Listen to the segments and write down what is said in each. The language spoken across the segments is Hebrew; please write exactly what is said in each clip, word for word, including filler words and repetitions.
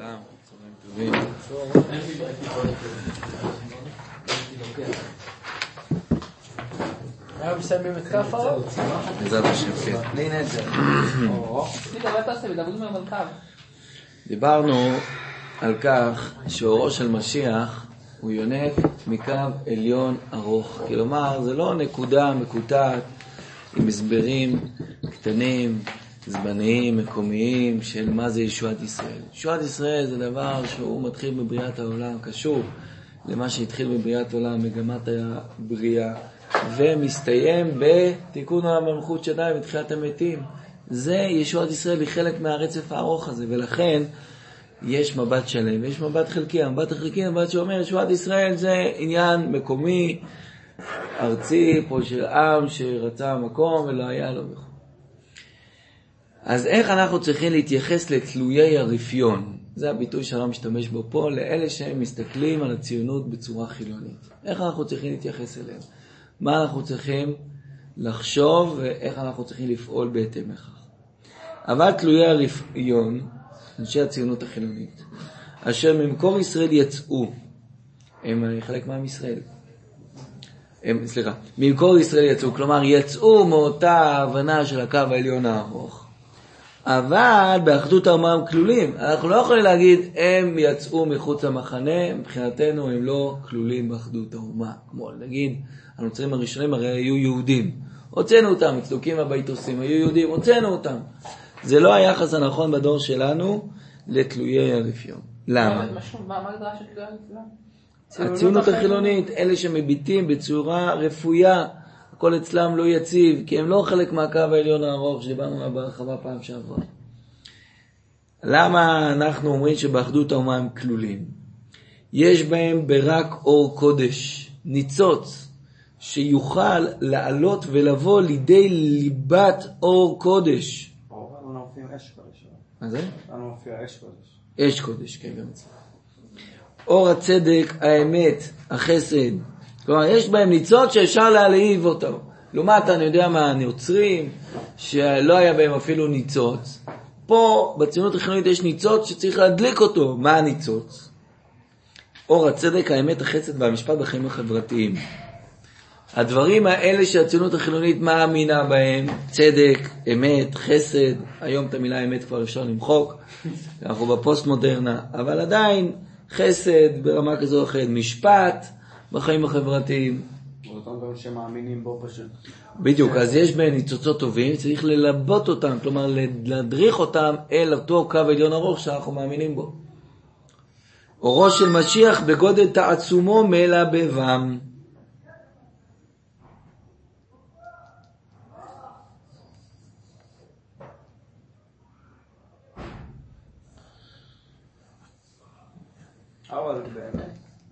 שלום, צהריים טובים. היום מסיימים את כף האור? בעזרת השם, כן. הנה את זה. סליחה, מה תעשה? מדברים על קו. דיברנו על כך שאורו של משיח הוא יונק מקו עליון ארוך. כלומר, זה לא נקודה מקוטעת עם הסברים קטנים, זמניים, מקומיים של מה זה ישועת ישראל. ישועת ישראל זה דבר שהוא מתחיל בבריאת העולם, קשור למה שהתחיל בבריאת העולם, מגמת הבריאה, ומסתיים בתיקון העולם המלכות שדי בתחילת המתים. זה ישועת ישראל, היא חלק מהרצף הארוך הזה, ולכן יש מבט שלם, יש מבט חלקי. המבט החלקי, המבט שאומר ישועת ישראל זה עניין מקומי, ארצי, פה של עם שרצה מקום ולא היה לו בכלל. אז איך אנחנו צריכים להתייחס לתלויי הרפיון? זה הביטוי שהרב משתמש בו פה, לאלה שהם מסתכלים על הציונות בצורה חילונית. איך אנחנו צריכים להתייחס אליהם? מה אנחנו צריכים לחשוב ואיך אנחנו צריכים לפעול בהתאם לכך. אבל תלויי הרפיון, אנשי הציונות החילונית, אשר ממקור ישראל יצאו, הם חלק מעם ישראל, הם, סליחה, ממקור ישראל יצאו, כלומר יצאו מאותה הבנה של הקו העליון הארוך, אבל באחדות האומה הם כלולים. אנחנו לא יכולים להגיד הם יצאו מחוץ למחנה, מבחינתנו הם לא כלולים באחדות האומה. כמו נגיד, הנוצרים הראשונים הרי היו יהודים, הוצאנו אותם, הצדוקים הביתוסים היו יהודים, הוצאנו אותם. זה לא היחס הנכון בדור שלנו לתלויי הרפיון. למה? מה הגדרה של תלויי הרפיון? הציונות החילונית, אלה שמביטים בצורה רפויה, הכל אצלם לא יציב, כי הם לא חלק מהקו העליון הארוך שדיברנו עליו בהרחבה פעם שעברה. למה אנחנו אומרים שבאחדות האומה הם כלולים? יש בהם ברק אור קודש, ניצוץ, שיוכל לעלות ולבוא לידי ליבת אור קודש. אור, לנו מופיע אש קודש. מה זה? לנו מופיע אש קודש. אש קודש, כן, גם אצלנו. אור הצדק, האמת, החסד. כלומר, יש בהם ניצוץ שאפשר להלהיב אותו. לעומת, אני יודע מה, הנוצרים, שלא היה בהם אפילו ניצוץ. פה, בציונות החילונית, יש ניצוץ שצריך להדליק אותו. מה הניצוץ? אור הצדק, האמת, החסד והמשפט בחיים החברתיים. הדברים האלה שהציונות החילונית מאמינה בהם, צדק, אמת, חסד, היום את המילה אמת כבר אפשר למחוק, אנחנו בפוסט מודרנה, אבל עדיין חסד ברמה כזו או אחרת, משפט בחיים החברתיים. אותם דברים שמאמינים בו פשוט. בדיוק, אז יש בהם ניצוצות טובים, צריך ללבות אותם, כלומר להדריך אותם אל אותו קו עליון ארוך שאנחנו מאמינים בו. אורו של משיח בגודל תעצומו מלבבם. אבל באמת.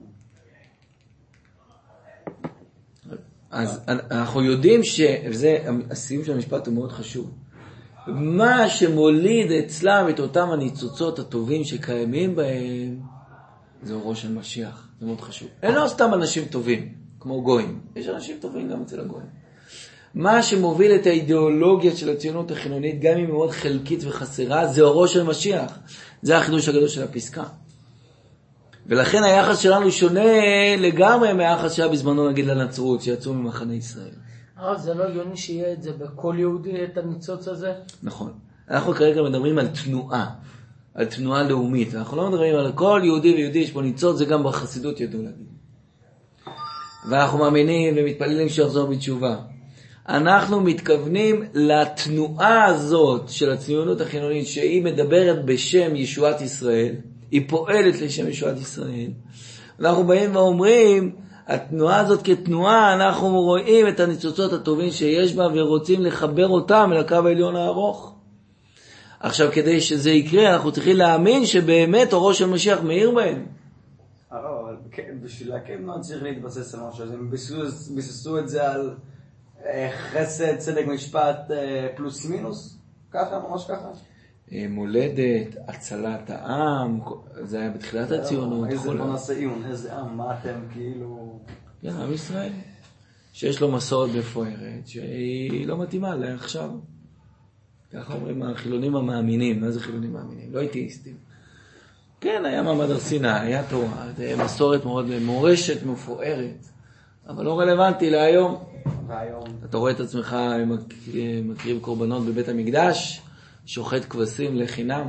אז אנחנו יודעים שזה, הסיום של המשפט הוא מאוד חשוב. מה שמוליד אצלם את אותם הניצוצות הטובים שקיימים בהם, זה אורו של משיח. זה מאוד חשוב. אין לא סתם אנשים טובים, כמו גויים. יש אנשים טובים גם אצל הגויים. מה שמוביל את האידיאולוגיה של הציונות החילונית, גם אם היא מאוד חלקית וחסרה, זה אורו של משיח. זה החידוש הגדול של הפסקה. ולכן היחס שלנו שונה לגמרי מהיחס שהיה בזמנו נגיד לנצרות, שיצאו ממחנה ישראל. אבל זה לא הגיוני שיהיה את זה בכל יהודי, את הניצוץ הזה? נכון. אנחנו כרגע מדברים על תנועה, על תנועה לאומית. אנחנו לא מדברים על כל יהודי ויהודי, יש פה ניצוץ, זה גם בחסידות ידעו להגיד. ואנחנו מאמינים ומתפללים שיחזור בתשובה. אנחנו מתכוונים לתנועה הזאת של הציונות החילונית, שהיא מדברת בשם ישועת ישראל, היא פועלת לשם ישועת ישראל. אנחנו באים ואומרים, התנועה הזאת כתנועה, אנחנו רואים את הניצוצות הטובים שיש בה, ורוצים לחבר אותם לקו העליון הארוך. עכשיו, כדי שזה יקרה, אנחנו צריכים להאמין שבאמת אורו של משיח מאיר בהם. אבל בשביל להקים לא צריך להתבסס על משהו, הם ביססו את זה על חסד, צדק, משפט, פלוס מינוס? ככה, ממש ככה? מולדת, הצלת העם, זה היה בתחילת הציונות. איזה בוא נעשה עיון, איזה עם, מה אתם כאילו... כן, עם ישראל, שיש לו מסורת מפוארת, שהיא לא מתאימה לעכשיו. ככה אומרים החילונים המאמינים. מה זה חילונים מאמינים? לא אתאיסטים. כן, היה מעמד הר סיני, היה תורה, זה מסורת מאוד מורשת, מפוארת, אבל לא רלוונטי להיום. והיום. אתה רואה את עצמך מקריב קורבנות בבית המקדש, שוחט כבשים לחינם.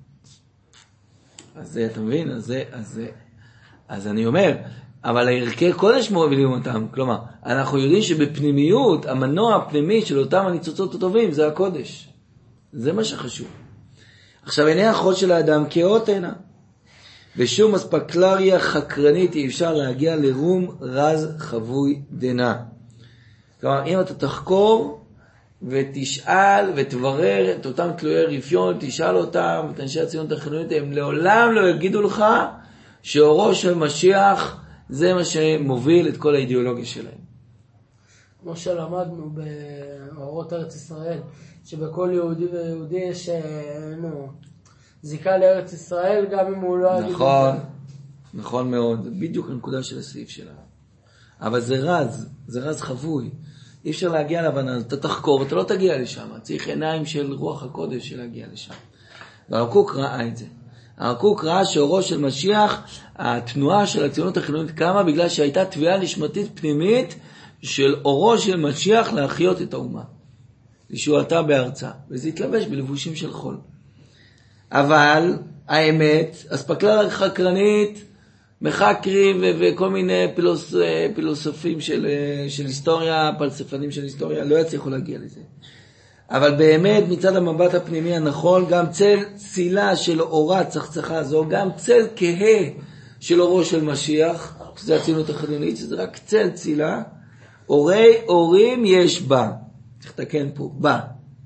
אז זה, אתה מבין? אז זה, אז זה, אז אני אומר, אבל הערכי קודש מובילים אותם. כלומר, אנחנו יודעים שבפנימיות, המנוע הפנימי של אותם הניצוצות הטובים, זה הקודש. זה מה שחשוב. עכשיו, עיני החול של האדם כאות עינה. בשום אספקלריה חקרנית אי אפשר להגיע לרום רז חבוי דנה. כלומר, אם אתה תחקור ותשאל ותברר את אותם תלויי רפיון, תשאל אותם, את אנשי הציונות החילונית, הם לעולם לא יגידו לך שאורו של משיח זה מה שמוביל את כל האידיאולוגיה שלהם. כמו שלמדנו באורות ארץ ישראל, שבכל יהודי ויהודי יש נו, זיקה לארץ ישראל, גם אם הוא לא... נכון, נכון מאוד. בדיוק הנקודה של הסעיף שלנו. אבל זה רז, זה רז חבוי. אי אפשר להגיע להבנה, אתה תחקור, אתה לא תגיע לשם. צריך עיניים של רוח הקודש של להגיע לשם. והרב קוק ראה את זה. הרב קוק ראה שאורו של משיח, התנועה של הציונות החילונית קמה בגלל שהייתה תביעה נשמתית פנימית של אורו של משיח להחיות את האומה. לישועתה בארצה. וזה התלבש בלבושים של חול. אבל האמת, אספקלריה חקרנית, מחקרי ו- וכל מיני פילוס, פילוסופים של, של היסטוריה, פלספנים של היסטוריה, לא יצליחו להגיע לזה. אבל באמת מצד המבט הפנימי הנכון, גם צל צילה של אורה צחצחה זו, גם צל כהה של אורו של משיח, שזה הציונות החילונית, שזה רק צל צילה, אורי אורים יש בה. צריך לתקן פה, בה.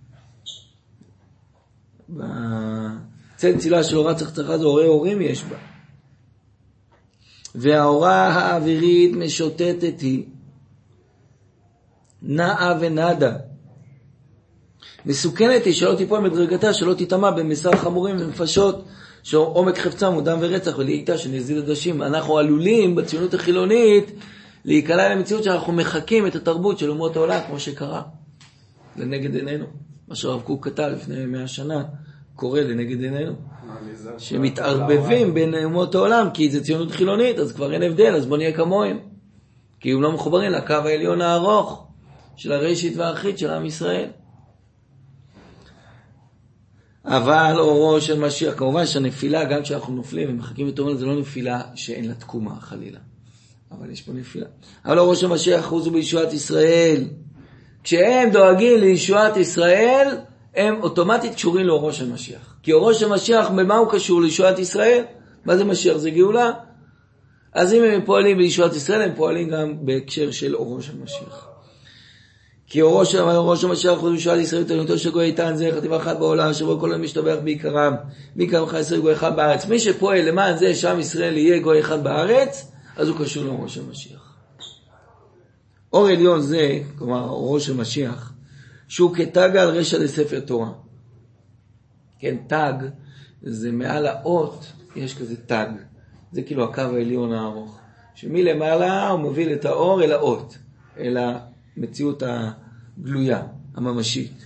צל צילה של אורה צחצחה זו, אורי אורים יש בה. והאורה האווירית משוטטת היא, נעה ונדה. מסוכנת היא שלא תיפול מדרגתה, שלא תטמע במסר חמורים ונפשות, שעומק חפצם הוא דם ורצח ולעיתה שנזיל עדשים. אנחנו עלולים בציונות החילונית להיקלע למציאות שאנחנו מחקים את התרבות של אומות העולם, כמו שקרה לנגד עינינו. מה שהרב קוק כתב לפני מאה שנה, קורה לנגד עינינו. שמתערבבים בין אומות העולם, כי זה ציונות חילונית, אז כבר אין הבדל, אז בוא נהיה כמוהם. כי הם לא מחוברים לקו העליון הארוך של הראשית והאחרית של עם ישראל. אבל אורו של משיח, כמובן שהנפילה, גם כשאנחנו נופלים ומחכים את אורנו, זה לא נפילה שאין לה תקומה חלילה. אבל יש פה נפילה. אבל אורו של משיח חוזו בישועת ישראל. כשהם דואגים לישועת ישראל, הם אוטומטית קשורים לאורו של משיח. כי אורו של משיח, במה הוא קשור לישועת ישראל? מה זה משיח? זה גאולה. אז אם הם פועלים בישועת ישראל, הם פועלים גם בהקשר של אורו של משיח. כי אורו של, אורו של משיח הוא בישועת ישראל, תלמידו של גוי איתן, זה חטיבה אחת בעולם, שבו כל המשתבח בעיקרם, בעיקרם חי ישראל גוי אחד בארץ. מי שפועל למען זה שעם ישראל יהיה גוי אחד בארץ, אז הוא קשור לאורו של משיח. אור עליון זה, כלומר אורו של משיח, שהוא כתג על רשע לספר תורה. כן, תג, זה מעל האות, יש כזה תג. זה כאילו הקו העליון הארוך. שמלמעלה הוא מוביל את האור אל האות, אל המציאות הגלויה, הממשית.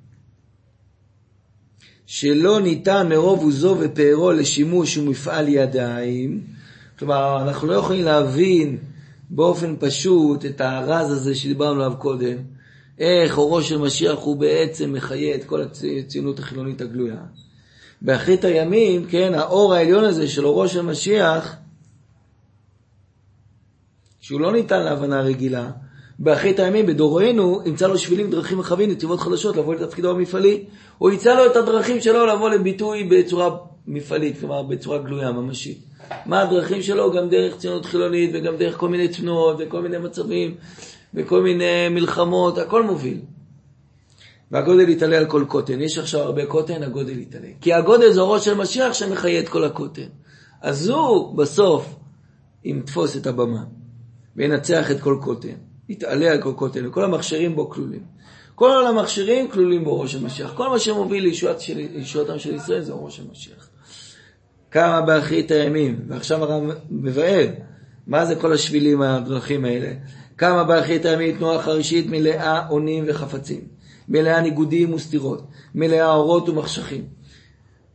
שלא ניתן מרוב עוזו ופארו לשימוש ומפעל ידיים. כלומר, אנחנו לא יכולים להבין באופן פשוט את הרז הזה שדיברנו עליו קודם. איך אורו של משיח הוא בעצם מחיה את כל הציונות החילונית הגלויה. באחרית הימים, כן, האור העליון הזה של אורו של משיח, שהוא לא ניתן להבנה רגילה, באחרית הימים בדורנו ימצא לו שבילים, דרכים רחבים, נתיבות חדשות לבוא לתפקידו המפעלי. הוא ימצא לו את הדרכים שלו לבוא לביטוי בצורה מפעלית, כלומר בצורה גלויה, ממשית. מה הדרכים שלו? גם דרך ציונות חילונית וגם דרך כל מיני תנועות וכל מיני מצבים וכל מיני מלחמות, הכל מוביל. והגודל יתעלה על כל קוטן. יש עכשיו הרבה קוטן, הגודל יתעלה. כי הגודל זה אורו של משיח שמחיה את כל הקוטן. אז הוא בסוף יתפוס את הבמה וינצח את כל קוטן. יתעלה על כל קוטן, וכל המכשירים בו כלולים. כל המכשירים כלולים באורו של משיח. כל מה שמוביל לישועת של, לישועתם של ישראל זה אורו של משיח. כמה באחרית הימים, ועכשיו הרב מבאר, מה זה כל השבילים הדרכים האלה? כמה באחרית הימים תנועה חרישית מלאה עונים וחפצים, מלאה ניגודים וסתירות, מלאה אורות ומחשכים.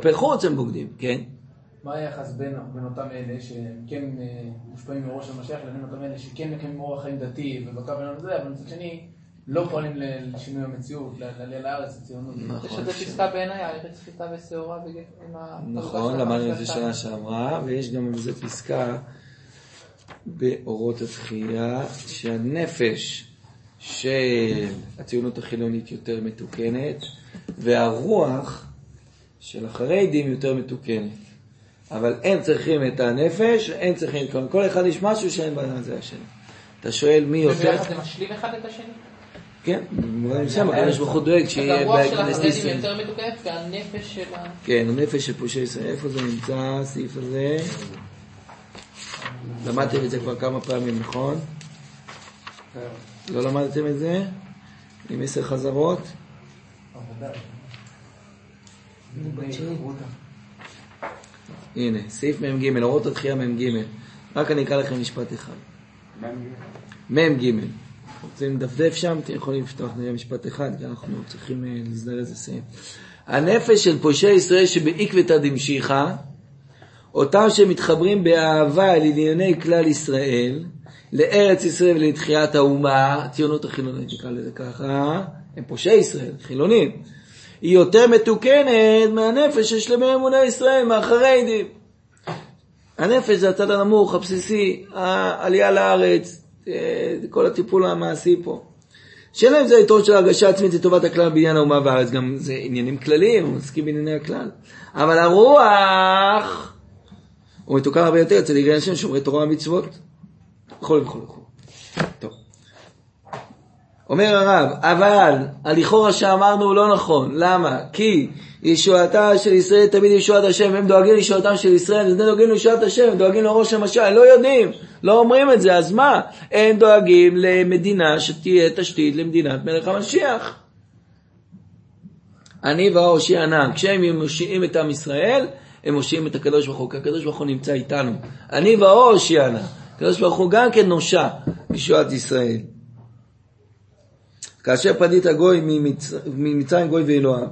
כלפי חוץ הם בוגדים, כן? מה היחס בין, בין אותם אלה שהם כן מושפעים מראש המשיח לבין אותם אלה שכן מקיימים אורח חיים דתי ובקו בינם וזה, אבל מצד שני לא פועלים לשינוי המציאות, לעלייה לארץ, לציונות. יש עוד פסקה בעיניי, הארץ שחיטה ושעורה. נכון, למדנו את זה שנה שעברה, ויש גם בזה פסקה באורות התחייה, שהנפש של הציונות החילונית יותר מתוקנת, והרוח של החרדים יותר מתוקנת. אבל הם צריכים את הנפש, הם צריכים את כל, כל אחד יש משהו שאין בעניין זה השני. אתה שואל מי יותר... וביחד זה משלים אחד את השני? כן, במובן שם, הקדוש ברוך הוא דואג שיהיה הרוח של בכנסת החרדים ישראל. יותר מתוקנת, והנפש של ה... כן, הנפש של פושעי ישראל. איפה זה נמצא, הסעיף הזה? למדתם את זה כבר כמה פעמים, נכון? לא למדתם את זה? עם עשר חזרות? הנה, סעיף מם ג' אורות התחייה מם ג'. רק אני אקרא לכם משפט אחד. מם ג'. רוצים לדפדף שם, אתם יכולים לפתוח נראה משפט אחד, כי אנחנו צריכים להזדרז לסיים. הנפש של פושעי ישראל שבעקבתא דמשיחא, אותם שמתחברים באהבה אל ענייני כלל ישראל, לארץ ישראל ולתחיית האומה, הציונות החילונית נקרא לזה ככה, הם פושעי ישראל, חילונים, היא יותר מתוקנת מהנפש של שלמי אמוני ישראל, מהחרדים. הנפש זה הצד הנמוך, הבסיסי, העלייה לארץ, כל הטיפול המעשי פה. שלהם זה היתרון של הרגשה עצמית לטובת הכלל בעניין האומה והארץ, גם זה עניינים כלליים, הוא מסכים בענייני הכלל. אבל הרוח, הוא מתוקן הרבה יותר אצל יגרי אנשים שומרי תורה ומצוות, בכל וכל וכל. טוב. אומר הרב, אבל הלכאורה שאמרנו הוא לא נכון. למה? כי ישועתה של ישראל תמיד ישועת השם, הם דואגים לישועתם של ישראל, הם דואגים לישועת השם, הם דואגים לראש המשיח, הם לא יודעים, לא אומרים את זה, אז מה? הם דואגים למדינה שתהיה תשתית למדינת מלך המשיח. אני והאושי ענן, כשהם מושיעים את עם ישראל, הם מושיעים את הקדוש ברוך הוא, כי הקדוש ברוך הוא נמצא איתנו. אני והאושי ענן, הקדוש ברוך הוא גם כן נושע ישועת ישראל. כאשר פדית הגוי ממצרים גוי ואלוהיו,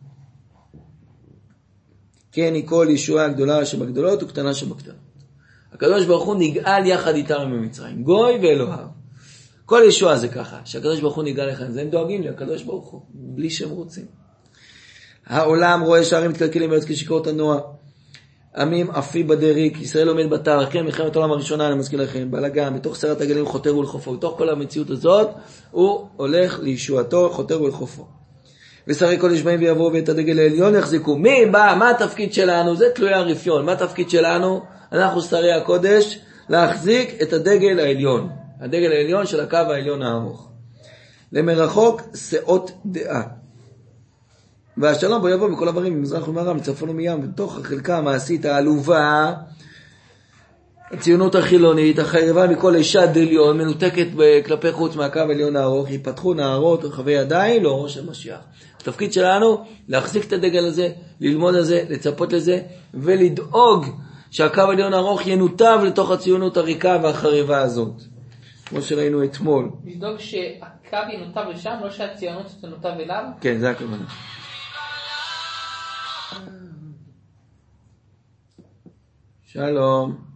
כן היא כל ישועה גדולה שבגדולות וקטנה שבקטנות. הקדוש ברוך הוא נגאל יחד איתם ממצרים, גוי ואלוהיו. כל ישועה זה ככה, שהקדוש ברוך הוא נגאל יחד, זה הם דואגים לי, הקדוש ברוך הוא, בלי שהם רוצים. העולם רואה שערים מתקלקלים ויוצא כשקרות הנוע, עמים עפי בדריק, ישראל עומד בתר, כן, מלחמת העולם הראשונה, אני מזכיר לכם, בלגן, בתוך סרט הגלים חותר ולחופו, בתוך כל המציאות הזאת, הוא הולך לישועתו, חותר ולחופו. ושרי קודש באים ויבואו ואת הדגל העליון יחזיקו. מי בא? מה התפקיד שלנו? זה תלוי הרפיון. מה התפקיד שלנו? אנחנו שרי הקודש להחזיק את הדגל העליון. הדגל העליון של הקו העליון הארוך. למרחוק שאות דעה. והשלום בו יבוא מכל עברים ממזרח ומערב, מצפון ומים, בתוך החלקה המעשית העלובה, הציונות החילונית, החרבה מכל אישה דליון, מנותקת כלפי חוץ מהקו העליון הארוך, ייפתחו נערות רחבי ידיים לאורו של משיח. התפקיד שלנו להחזיק את הדגל הזה, ללמוד לזה, לצפות לזה, ולדאוג שהקו העליון הארוך ינותב לתוך הציונות הריקה והחרבה הזאת. כמו שראינו אתמול. לדאוג שהקו ינותב לשם, לא שהציונות תנותב אליו? כן, זה הכוונה. שלום.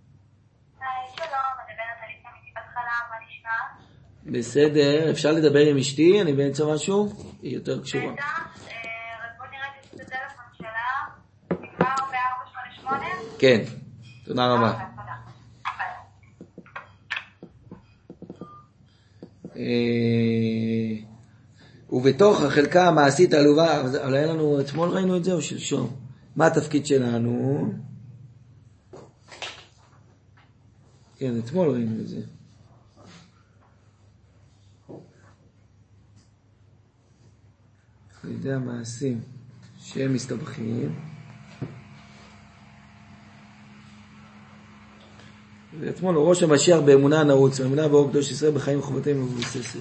בסדר, אפשר לדבר עם אשתי? אני באמצע משהו? היא יותר קשורה. בטח, רק בוא נראה את הטלפון שלה, נגמר ב-ארבע שמונה שמונה? כן, תודה רבה. ובתוך החלקה המעשית העלובה, אבל היה לנו, אתמול ראינו את זה או שלשום? מה התפקיד שלנו? כן, אתמול ראינו את זה. על ידי המעשים שהם מסתבכים. ואתמול הוא ראש המשיח באמונה נרוץ, באמונה באור קדוש ישראל בחיים וחובתנו מבוססת.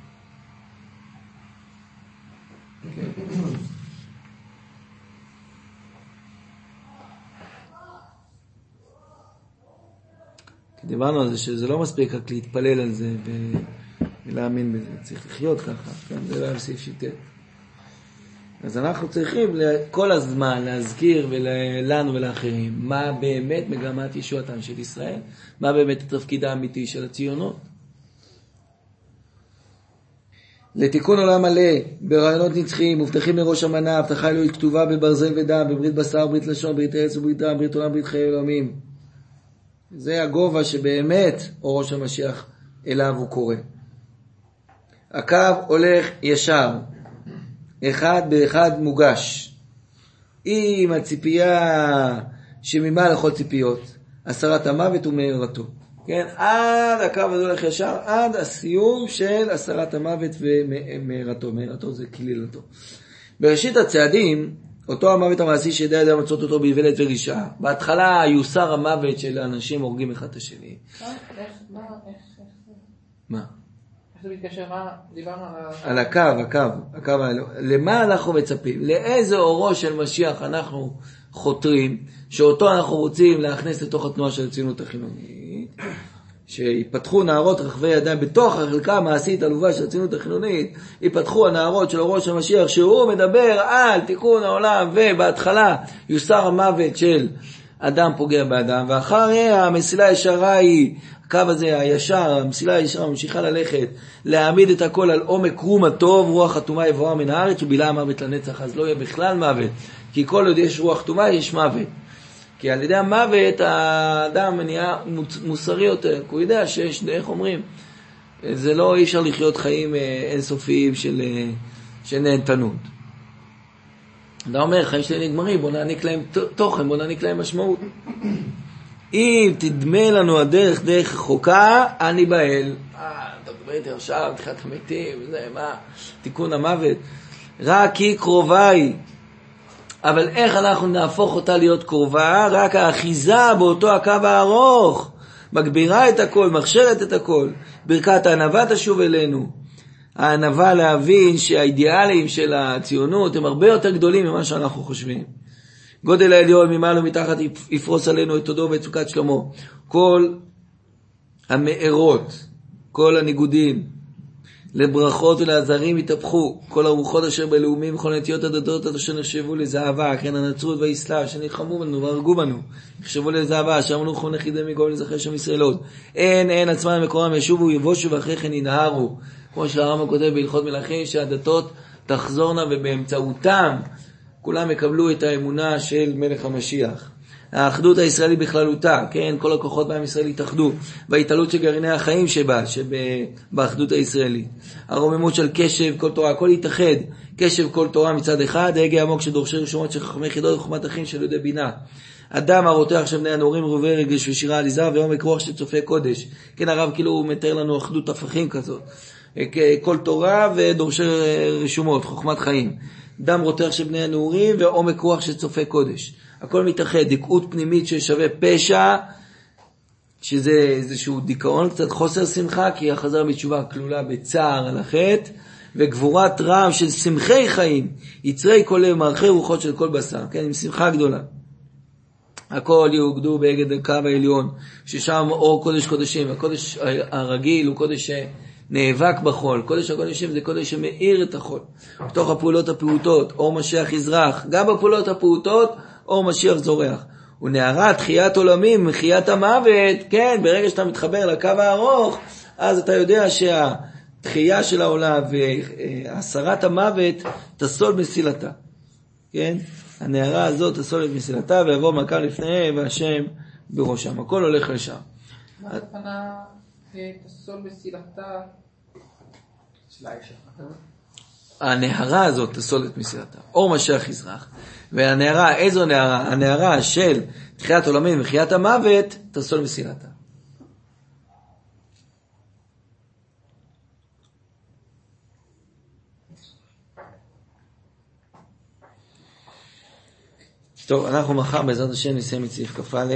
כי דיברנו על זה שזה לא מספיק רק להתפלל על זה ולהאמין בזה, צריך לחיות ככה, כן? זה לא היה בסעיף שיטה. אז אנחנו צריכים כל הזמן להזכיר לנו ולאחרים מה באמת מגמת ישועתם של ישראל, מה באמת התפקיד האמיתי של הציונות. לתיקון עולם מלא, ברעיונות נצחיים, מובטחים מראש המנה, הבטחה אלוהית כתובה בברזל ודם, בברית בשר, ברית לשון, ברית ארץ וברית דם, ברית עולם, ברית חיי אלוהים. זה הגובה שבאמת אורו של המשיח אליו הוא קורא. הקו הולך ישר. אחד באחד מוגש. עם הציפייה שממה לכל ציפיות, הסרת המוות ומארתו. כן, עד הקו הזה הולך ישר, עד הסיום של הסרת המוות ומארתו. מארתו זה כלילתו. בראשית הצעדים, אותו המוות המעשי שידע ידע מצות אותו באיוולת ורשעה. בהתחלה יוסר המוות של האנשים הורגים אחד את השני. איך, מה, איך, איך? מה? זה מתקשר, מה דיברנו על... על הקו, הקו, הקו האלוה. למה אנחנו מצפים? לאיזה אורו של משיח אנחנו חותרים, שאותו אנחנו רוצים להכניס לתוך התנועה של הציונות החילונית, שיפתחו נערות רחבי ידיים בתוך החלקה המעשית עלובה של הציונות החילונית, יפתחו הנערות של אורו של משיח, שהוא מדבר על תיקון העולם, ובהתחלה יוסר המוות של אדם פוגע באדם, ואחרי המסילה הישרה היא, הקו הזה הישר, המסילה הישרה ממשיכה ללכת, להעמיד את הכל על עומק רום הטוב, רוח התומה יבואה מן הארץ, ובילה המוות לנצח, אז לא יהיה בכלל מוות, כי כל עוד יש רוח תומה יש מוות. כי על ידי המוות האדם נהיה מוסרי יותר, כי הוא יודע שיש, איך אומרים, זה לא, אי אפשר לחיות חיים אינסופיים של, של נהנתנות. אתה אומר, חיים שלי נגמרים, בוא נעניק להם תוכן, בוא נעניק להם משמעות. אם תדמה לנו הדרך דרך רחוקה, אני באל. אה, אתה מדבר איתי עכשיו, תחילת המתים, זה, מה? תיקון המוות. רק היא קרובה היא. אבל איך אנחנו נהפוך אותה להיות קרובה? רק האחיזה באותו הקו הארוך. מגבירה את הכל, מכשרת את הכל. ברכת הענווה תשוב אלינו. הענווה להבין שהאידיאלים של הציונות הם הרבה יותר גדולים ממה שאנחנו חושבים. גודל העליון ממעלה ומתחת יפרוס עלינו את תודו ואת סוכת שלמה. כל המארות, כל הניגודים, לברכות ולעזרים יתהפכו. כל הרוחות אשר בלאומים וכל נטיות הדתות אשר נחשבו לזהבה, כן הנצרות והאסלאם שנלחמו בנו והרגו בנו, נחשבו לזהבה, אשר אמנו חון יחידי מגול לזכר שם ישראל עוד. אין, אין עצמם מקורם ישובו יבושו ואחרי כן ינהרו. כמו שהרמב"ם כותב בהלכות מלכים, שהדתות תחזורנה ובאמצעותם כולם יקבלו את האמונה של מלך המשיח. האחדות הישראלית בכללותה, כן, כל הכוחות בעם ישראל התאחדו, וההתעלות של גרעיני החיים שבה, שבאחדות הישראלית. הרוממות של קשב כל תורה, הכל יתאחד, קשב כל תורה מצד אחד, הגה עמוק של דורשי רשומות של חכמי חידות וחוכמת אחים של יהודי בינה. אדם הרותח של בני הנעורים רובי רגש ושירה עליזה ועומק רוח של צופה קודש. כן, הרב כאילו הוא מתאר לנו אחדות הפכים כזאת. כל תורה ודורשי רשומות, חוכמת חיים. דם רותח של בני הנעורים ועומק רוח של צופה קודש. הכל מתאחד, דקעות פנימית ששווה פשע, שזה איזשהו דיכאון, קצת חוסר שמחה, כי החזרה בתשובה כלולה בצער על החטא, וגבורת רעם של שמחי חיים, יצרי כל לב, מרחי רוחות של כל בשר, כן, עם שמחה גדולה. הכל יוגדו בהגד הקו העליון, ששם אור קודש קודשים, הקודש הרגיל הוא קודש שנאבק בחול, קודש הקודשים זה קודש שמאיר את החול. בתוך הפעולות הפעוטות, אור משיח יזרח, גם בפעולות הפעוטות, אור משיח זורח. ונערה תחיית עולמים, מחיית המוות, כן, ברגע שאתה מתחבר לקו הארוך, אז אתה יודע שהתחייה של העולם והסרת המוות תסול מסילתה. כן? הנערה הזאת תסול את מסילתה ויבוא מכה לפניהם והשם בראשם. הכל הולך לשם. מה הכוונה תסול מסילתה? הנערה הזאת תסול את מסילתה. אור משיח יזרח. והנערה, איזו נערה? הנערה של תחיית עולמים ומחיית המוות תסול מסילתה. טוב, אנחנו מחר בעזרת השם נסיים את סעיף כ"א.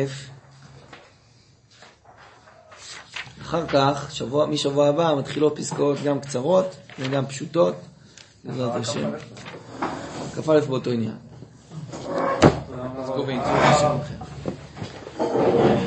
אחר כך, שבוע, משבוע הבא, מתחילות פסקאות גם קצרות וגם פשוטות. בעזרת השם. כ"א באותו עניין. אז קובעים, תודה לכם.